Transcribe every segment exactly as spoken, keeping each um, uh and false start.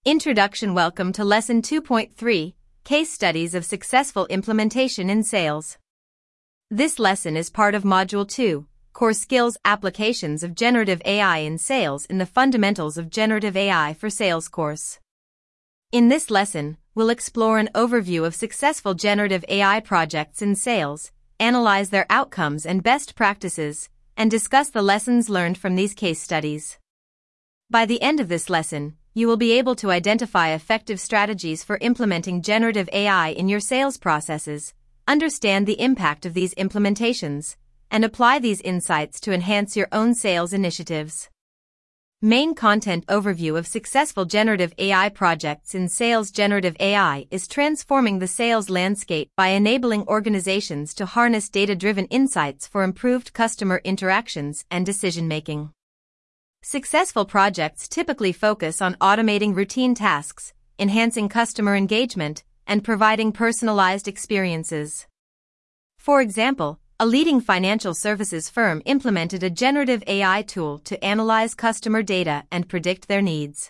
Introduction. Welcome to Lesson two point three, Case Studies of Successful Implementation in Sales. This lesson is part of Module two, Core Skills Applications of Generative A I in Sales in the Fundamentals of Generative A I for Sales course. In this lesson, we'll explore an overview of successful generative A I projects in sales, analyze their outcomes and best practices, and discuss the lessons learned from these case studies. By the end of this lesson, you will be able to identify effective strategies for implementing generative A I in your sales processes, understand the impact of these implementations, and apply these insights to enhance your own sales initiatives. Main content overview of successful generative A I projects in sales. Generative A I is transforming the sales landscape by enabling organizations to harness data-driven insights for improved customer interactions and decision-making. Successful projects typically focus on automating routine tasks, enhancing customer engagement, and providing personalized experiences. For example, a leading financial services firm implemented a generative A I tool to analyze customer data and predict their needs.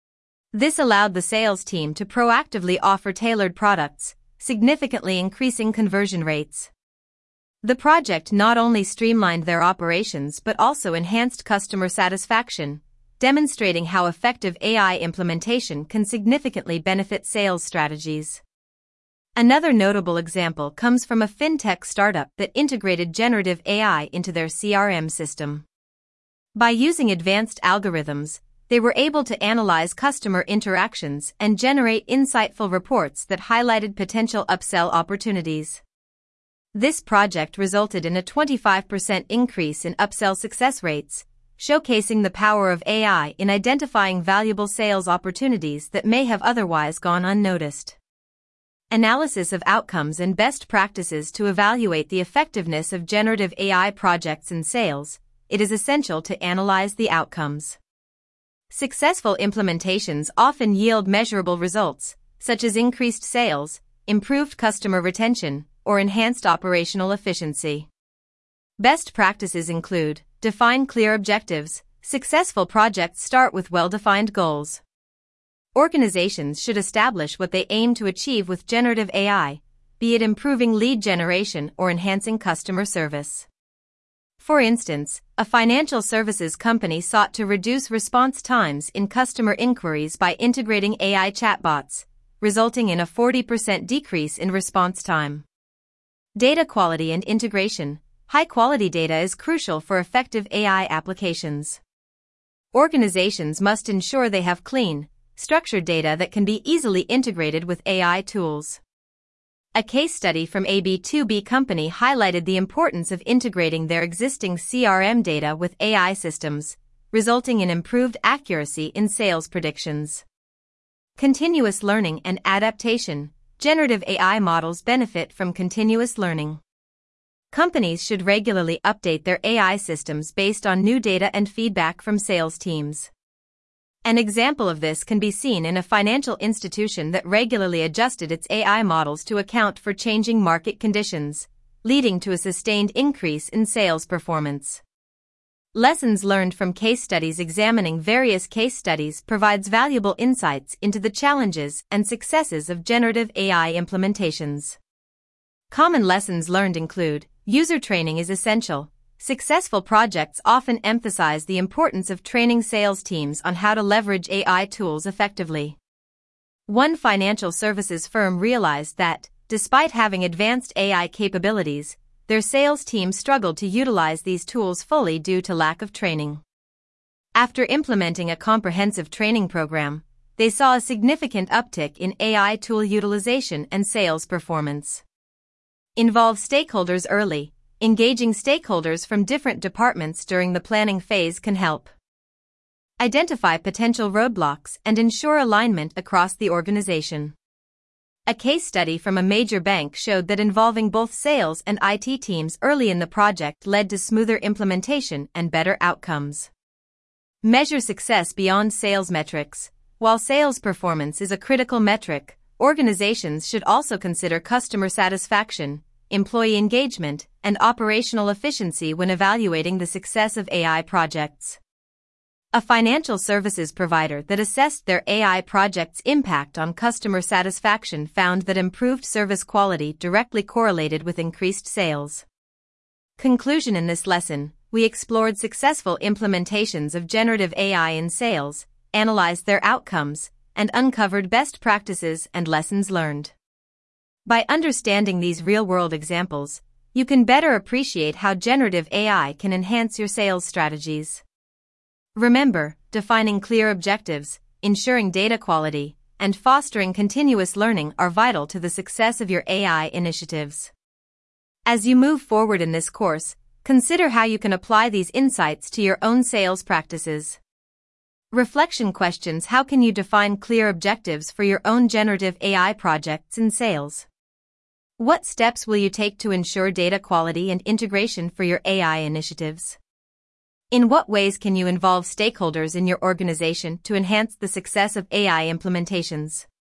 This allowed the sales team to proactively offer tailored products, significantly increasing conversion rates. The project not only streamlined their operations but also enhanced customer satisfaction, demonstrating how effective A I implementation can significantly benefit sales strategies. Another notable example comes from a fintech startup that integrated generative A I into their C R M system. By using advanced algorithms, they were able to analyze customer interactions and generate insightful reports that highlighted potential upsell opportunities. This project resulted in a twenty-five percent increase in upsell success rates, showcasing the power of A I in identifying valuable sales opportunities that may have otherwise gone unnoticed. Analysis of outcomes and best practices. To evaluate the effectiveness of generative A I projects in sales, it is essential to analyze the outcomes. Successful implementations often yield measurable results, such as increased sales, improved customer retention, or enhanced operational efficiency. Best practices include: define clear objectives. Successful projects start with well-defined goals. Organizations should establish what they aim to achieve with generative A I, be it improving lead generation or enhancing customer service. For instance, a financial services company sought to reduce response times in customer inquiries by integrating A I chatbots, resulting in a forty percent decrease in response time. Data quality and integration. High-quality data is crucial for effective A I applications. Organizations must ensure they have clean, structured data that can be easily integrated with A I tools. A case study from A B two B company highlighted the importance of integrating their existing C R M data with A I systems, resulting in improved accuracy in sales predictions. Continuous learning and adaptation. Generative A I models benefit from continuous learning. Companies should regularly update their A I systems based on new data and feedback from sales teams. An example of this can be seen in a financial institution that regularly adjusted its A I models to account for changing market conditions, leading to a sustained increase in sales performance. Lessons learned from case studies. Examining various case studies provides valuable insights into the challenges and successes of generative A I implementations. Common lessons learned include: user training is essential. Successful projects often emphasize the importance of training sales teams on how to leverage A I tools effectively. One financial services firm realized that, despite having advanced A I capabilities, their sales team struggled to utilize these tools fully due to lack of training. After implementing a comprehensive training program, they saw a significant uptick in A I tool utilization and sales performance. Involve stakeholders early. Engaging stakeholders from different departments during the planning phase can help. Identify potential roadblocks and ensure alignment across the organization. A case study from a major bank showed that involving both sales and I T teams early in the project led to smoother implementation and better outcomes. Measure success beyond sales metrics. While sales performance is a critical metric, organizations should also consider customer satisfaction, employee engagement, and operational efficiency when evaluating the success of A I projects. A financial services provider that assessed their A I project's impact on customer satisfaction found that improved service quality directly correlated with increased sales. Conclusion: in this lesson, we explored successful implementations of generative A I in sales, analyzed their outcomes, and uncovered best practices and lessons learned. By understanding these real-world examples, you can better appreciate how generative A I can enhance your sales strategies. Remember, defining clear objectives, ensuring data quality, and fostering continuous learning are vital to the success of your A I initiatives. As you move forward in this course, consider how you can apply these insights to your own sales practices. Reflection questions: how can you define clear objectives for your own generative A I projects in sales? What steps will you take to ensure data quality and integration for your A I initiatives? In what ways can you involve stakeholders in your organization to enhance the success of A I implementations?